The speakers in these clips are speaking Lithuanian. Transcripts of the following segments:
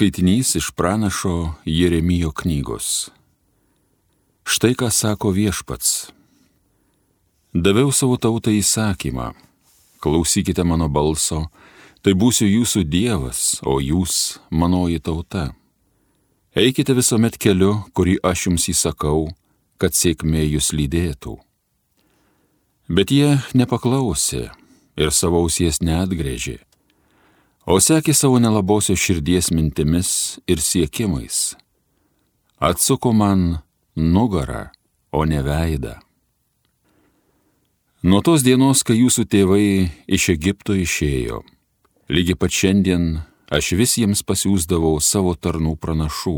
Skaitinys iš pranašo Jeremijo knygos. Štai ką sako Viešpats. Daviau savo tautai įsakymą. Klausykite mano balso, tai būsiu jūsų Dievas, o jūs manoji tauta. Eikite visuomet keliu, kurį aš jums įsakau, kad sėkmė jūs lydėtų. Bet jie nepaklausė ir savo ausies neatgręžė, o sekė savo nelabosios širdies mintimis ir siekimais. Atsuko man nugarą, o ne veidą. Nuo tos dienos, kai jūsų tėvai iš Egipto išėjo, lygiai pat šiandien aš vis jiems pasiųsdavau savo tarnų pranašų.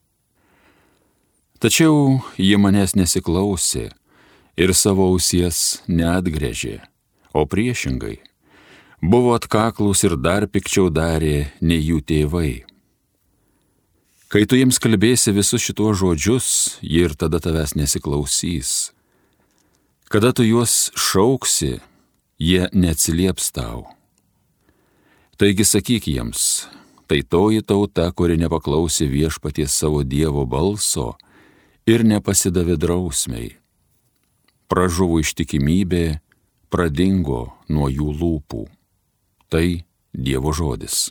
Tačiau jie manęs nesiklausė ir savo ausies neatgręžė, o priešingai buvo atkaklūs ir dar pikčiau darė nei jų tėvai. Kai tu jiems kalbėsi visus šituos žodžius, jie ir tada tavęs nesiklausys. Kada tu juos šauksi, jie neatsilieps tau. Taigi sakyk jiems, tai toji tauta, kuri nepaklausė Viešpaties savo Dievo balso ir nepasidavė drausmei. Pražuvo ištikimybė, pradingo nuo jų lūpų. Tai Dievo žodis.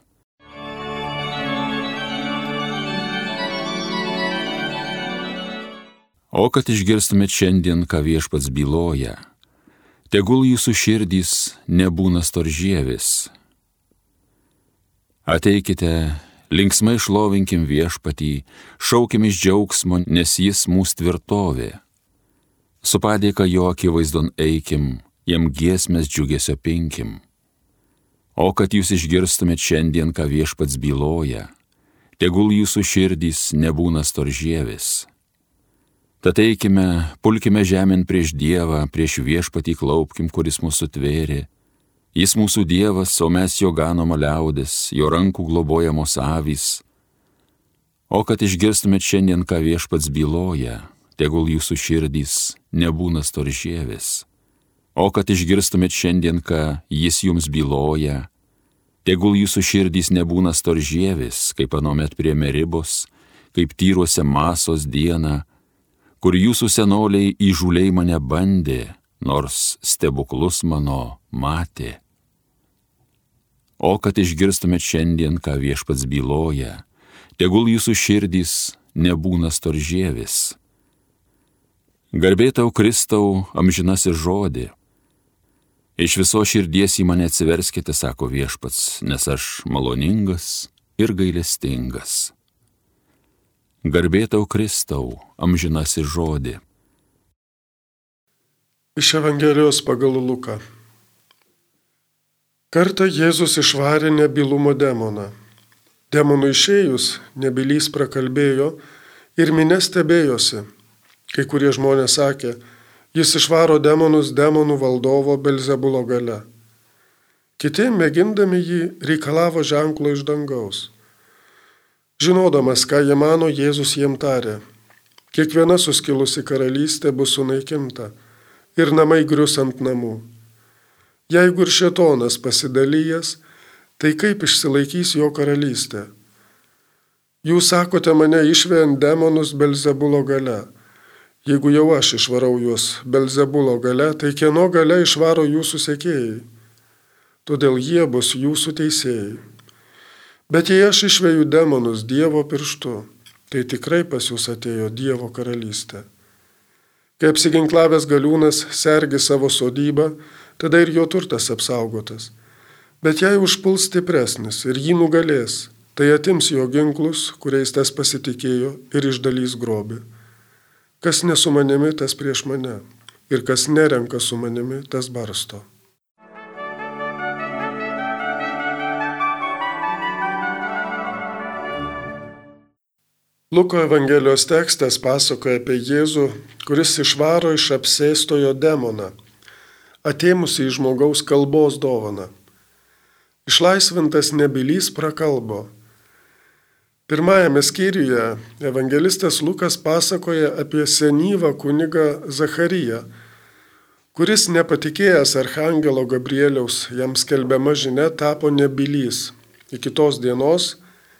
O kad išgirstumėt šiandien, ką Viešpats byloja, tegul jūsų širdys nebūna storžievis. Ateikite, linksmai šlovinkim Viešpatį, šaukim iš džiaugsmo, nes jis mūsų tvirtovė. Su padėka jo akivaizdon eikim, jam giesmes džiugesio pinkim. O kad jūs išgirstumėt šiandien, ką Viešpats byloja, tegul jūsų širdys nebūna storžievis. Tad eikime, pulkime žemėn prieš Dievą, prieš Viešpatį klaupkim, kuris mūsų tvėrė. Jis mūsų Dievas, o mes jo ganoma liaudis, jo rankų globojamos avys. O kad išgirstumėt šiandien, ką Viešpats byloja, tegul jūsų širdys nebūna storžievis. O kad išgirstumėt šiandien, ką jis jums byloja, tegul jūsų širdys nebūna storžievis, kaip anomet prie Meribos, kaip tyruose Masos dieną, kur jūsų senoliai įžūliai mane bandė, nors stebuklus mano matė. O kad išgirstumėt šiandien, ką Viešpats byloja, tegul jūsų širdys nebūna storžievis. Garbė tau, Kristau, amžinasis žodį. Iš viso širdies į mane atsiverskite, sako Viešpats, nes aš maloningas ir gailestingas. Garbė tau, Kristau, amžinasis žodį. Iš Evangelijos pagal Luką. Kartą Jėzus išvarė nebylumo demoną. Demonui išėjus, nebylys prakalbėjo ir minia stebėjosi. Kai kurie žmonės sakė, jis išvaro demonus demonų valdovo Belzebulo galia. Kiti, mėgindami jį, reikalavo ženklo iš dangaus. Žinodamas, ką jie mano, Jėzus jiem tarė, kiekviena suskilusi karalystė bus sunaikinta ir namai grius ant namų. Jeigu ir šėtonas pasidalijęs, tai kaip išsilaikys jo karalystė? Jūs sakote mane išvejant demonus Belzebulo galia. Jeigu jau aš išvarau juos Belzebulo galia, tai kieno galia išvaro jūsų sekėjai? Todėl jie bus jūsų teisėjai. Bet jei aš išveju demonus Dievo pirštu, tai tikrai pas jūs atėjo Dievo karalystė. Kai apsiginklavęs galiūnas sergi savo sodybą, tada ir jo turtas apsaugotas. Bet jei užpuls stipresnis ir jį nugalės, tai atims jo ginklus, kuriais tas pasitikėjo, ir išdalys grobį. Kas ne su manimi, tas prieš mane, ir kas nerenka su manimi, tas barsto. Luko Evangelijos tekstas pasakoja apie Jėzų, kuris išvaro iš apsėstojo demoną, atėmusi į žmogaus kalbos dovaną. Išlaisvintas nebylys prakalbo. Pirmajame skyriuje evangelistas Lukas pasakoja apie senyvą kunigą Zachariją, kuris nepatikėjęs archangelo Gabrieliaus jam skelbiama žinia tapo nebylys iki tos dienos,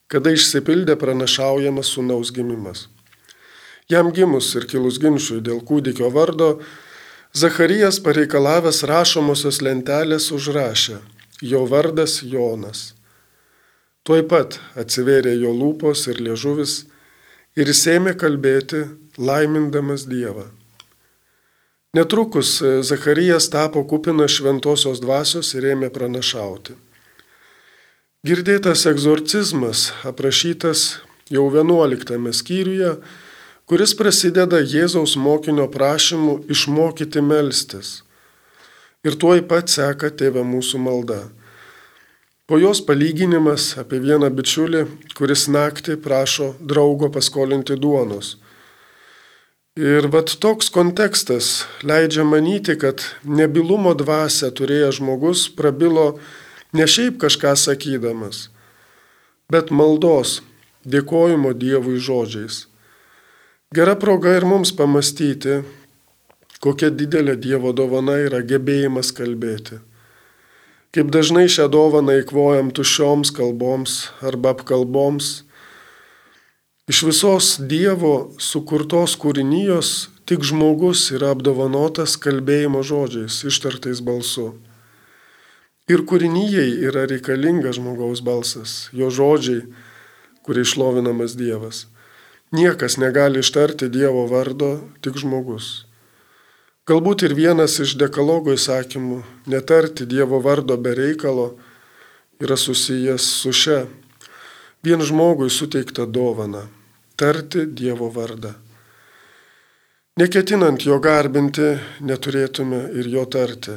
kada išsipildė pranašaujamas sūnaus gimimas. Jam gimus ir kilus ginčui dėl kūdikio vardo, Zacharijas pareikalavęs rašomosios lentelės užrašė: jo vardas Jonas. Tuoj pat atsivėrė jo lūpos ir liežuvis ir jis ėmė kalbėti, laimindamas Dievą. Netrukus Zacharijas tapo kupinas šventosios dvasios ir ėmė pranašauti. Girdėtas egzorcizmas aprašytas jau 11 skyriuje, kuris prasideda Jėzaus mokinio prašymu išmokyti melstis. Ir tuoj pat seka Tėve mūsų malda. Po jos palyginimas apie vieną bičiulį, kuris naktį prašo draugo paskolinti duonos. Ir toks kontekstas leidžia manyti, kad nebylumo dvasią turėjęs žmogus prabilo ne šiaip kažką sakydamas, bet maldos, dėkojimo Dievui žodžiais. Gera proga ir mums pamastyti, kokia didelė Dievo dovana yra gebėjimas kalbėti. Kaip dažnai šią dovaną eikvojam tuščioms kalboms arba apkalboms. Iš visos Dievo sukurtos kūrinijos tik žmogus yra apdovanotas kalbėjimo žodžiais, ištartais balsu. Ir kūrinijai yra reikalingas žmogaus balsas, jo žodžiai, kuriais šlovinamas Dievas. Niekas negali ištarti Dievo vardo, tik žmogus. Galbūt ir vienas iš dekalogo įsakymų netarti Dievo vardo be reikalo yra susijęs su šia vien žmogui suteikta dovana – tarti Dievo vardą. Neketinant jo garbinti, neturėtume ir jo tarti.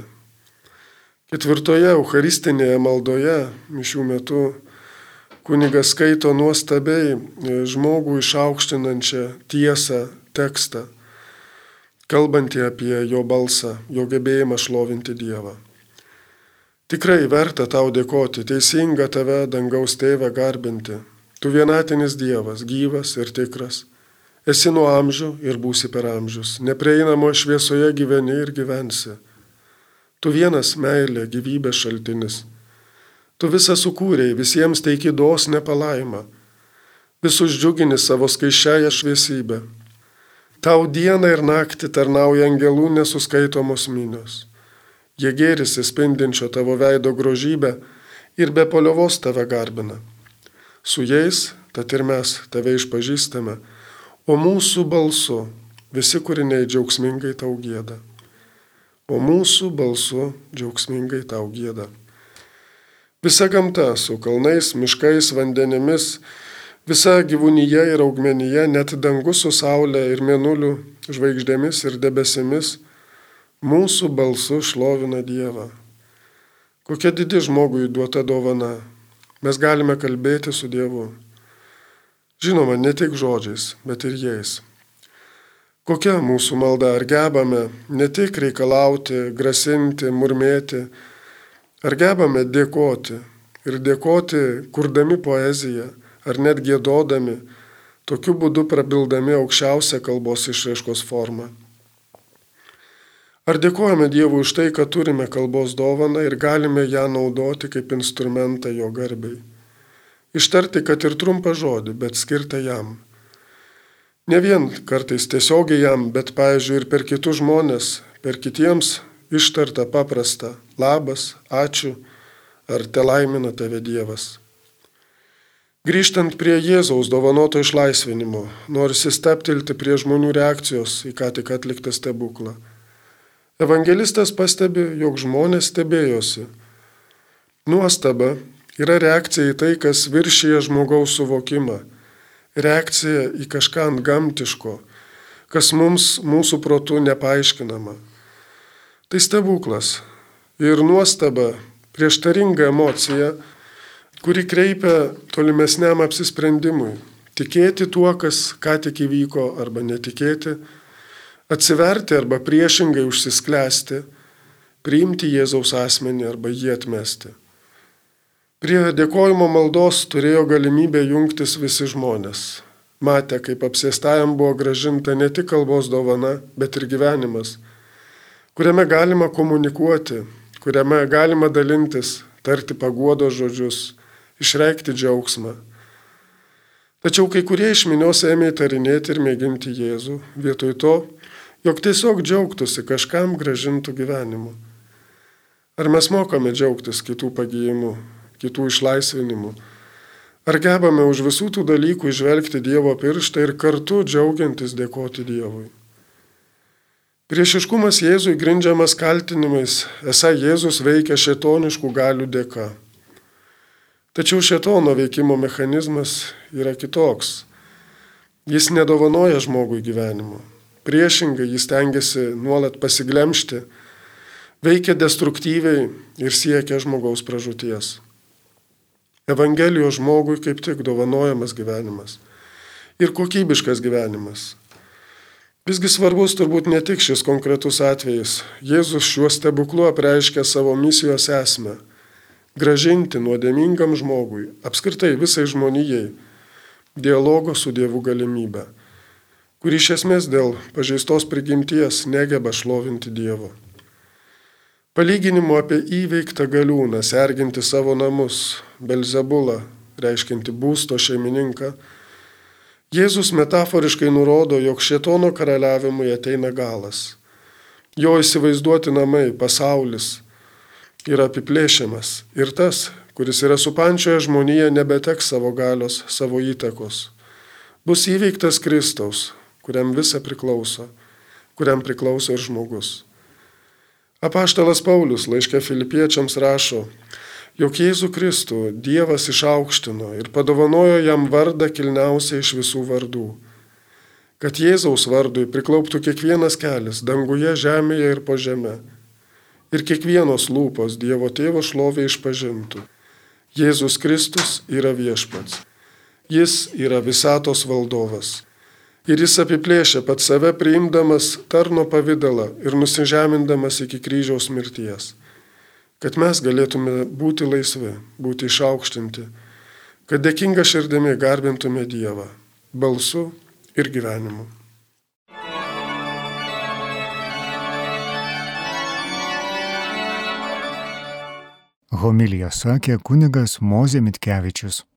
4 eucharistinėje maldoje mišių metu kunigas skaito nuostabiai žmogų išaukštinančią tiesą tekstą, kalbantį apie jo balsą, jo gebėjimą šlovinti Dievą. Tikrai verta tau dėkoti, teisinga tave, dangaus Tėve, garbinti. Tu vienatinis Dievas, gyvas ir tikras. Esi nuo amžių ir būsi per amžius. Neprieinamo šviesoje gyveni ir gyvensi. Tu vienas meilė, gyvybės šaltinis. Tu visą sukūrei, visiems teiki dosnią palaimą. Visus džiugini savo skaisčiąją šviesybę. Tau dieną ir naktį tarnauja angelų nesuskaitomos minios. Jie gėrisi spindinčio tavo veido grožybę ir be paliovos tave garbina. Su jais, tad ir mes tave išpažįstame, o mūsų balsu visi kūriniai džiaugsmingai tau gieda. O mūsų balsu džiaugsmingai tau gieda. Visa gamta su kalnais, miškais, vandenimis, visa gyvūnyje ir augmenyje, net dangus su saulė ir mėnuliu, žvaigždėmis ir debesimis, mūsų balsu šlovina Dievą. Kokia didi žmogui duota dovana. Mes galime kalbėti su Dievu. Žinoma, ne tik žodžiais, bet ir jais. Kokia mūsų malda, ar gebame ne tik reikalauti, grasinti, murmėti, ar gebame dėkoti ir dėkoti, kurdami poeziją, ar net giedodami, tokiu būdu prabildami aukščiausią kalbos išraiškos formą. Ar dėkojame Dievui už tai, kad turime kalbos dovaną ir galime ją naudoti kaip instrumentą jo garbei. Ištarti, kad ir trumpą žodį, bet skirtą jam. Ne vien kartais tiesiogiai jam, bet, pavyzdžiui, ir per kitus žmonės, per kitiems ištartą paprastą labas, ačiū ar te laimina tave Dievas. Grįžtant prie Jėzaus dovanoto išlaisvinimo, norisi steptelti prie žmonių reakcijos į ką tik atliktą stebuklą. Evangelistas pastebi, jog žmonės stebėjosi. Nuostaba yra reakcija į tai, kas viršyje žmogaus suvokimą. Reakcija į kažką antgamtiško, kas mums mūsų protu nepaaiškinama. Tai stebuklas ir nuostaba, prieštaringa emocija, kuri kreipia tolimesniam apsisprendimui. Tikėti tuo, kas ką tik įvyko, arba netikėti, atsiverti arba priešingai užsisklęsti, priimti Jėzaus asmenį arba jį atmesti. Prie dėkojimo maldos turėjo galimybę jungtis visi žmonės. Matė, kaip apsėstajam buvo grąžinta ne tik kalbos dovana, bet ir gyvenimas, kuriame galima komunikuoti, kuriame galima dalintis, tarti paguodos žodžius, išreikšti džiaugsmą. Tačiau kai kurie iš minios ėmė įtarinėti ir mėginti Jėzų, vietoj to, jog tiesiog džiaugtųsi kažkam gražintų gyvenimu. Ar mes mokame džiaugtis kitų pagijimu, kitų išlaisvinimu? Ar gebame už visų tų dalykų įžvelgti Dievo pirštą ir kartu džiaugiantis dėkoti Dievui? Priešiškumas Jėzui grindžiamas kaltinimais, esą Jėzus veikia šėtoniškų galių dėka. Tačiau šėtono veikimo mechanizmas yra kitoks. Jis nedovanoja žmogui gyvenimo. Priešingai, jis tengiasi nuolat pasiglemžti, veikia destruktyviai ir siekia žmogaus pražūties. Evangelijos žmogui kaip tik dovanojamas gyvenimas ir kokybiškas gyvenimas. Visgi svarbus turbūt ne tik šis konkretus atvejis. Jėzus šiuo stebuklu apreiškia savo misijos esmę – grąžinti nuodėmingam žmogui, apskritai visai žmonijai, dialogo su Dievu galimybę, kuri iš esmės dėl pažeistos prigimties negeba šlovinti Dievo. Palyginimo apie įveiktą galiūną, serginti savo namus, Belzebulą, reiškinti būsto šeimininką, Jėzus metaforiškai nurodo, jog šėtono karaliavimui ateina galas. Jo įsivaizduoti namai, pasaulis yra apiplėšiamas ir tas, kuris yra supančioje žmoniją, nebeteks savo galios, savo įtakos. Bus įveiktas Kristaus, kuriam visa priklauso, kuriam priklauso ir žmogus. Apaštalas Paulius laiške Filipiečiams rašo, jog Jėzų Kristų Dievas išaukštino ir padovanojo jam vardą kilniausią iš visų vardų, kad Jėzaus vardui priklauptų kiekvienas kelias danguje, žemėje ir po žeme, ir kiekvienos lūpos Dievo Tėvo šlovė išpažintų. Jėzus Kristus yra viešpats. Jis yra visatos valdovas. Ir jis apiplėšė pat save priimdamas tarno pavidalą ir nusižemindamas iki kryžiaus mirties, kad mes galėtume būti laisvi, būti išaukštinti, kad dėkinga širdimi garbintume Dievą, balsu ir gyvenimu. Homiliją sakė kunigas Mozė Mitkevičius.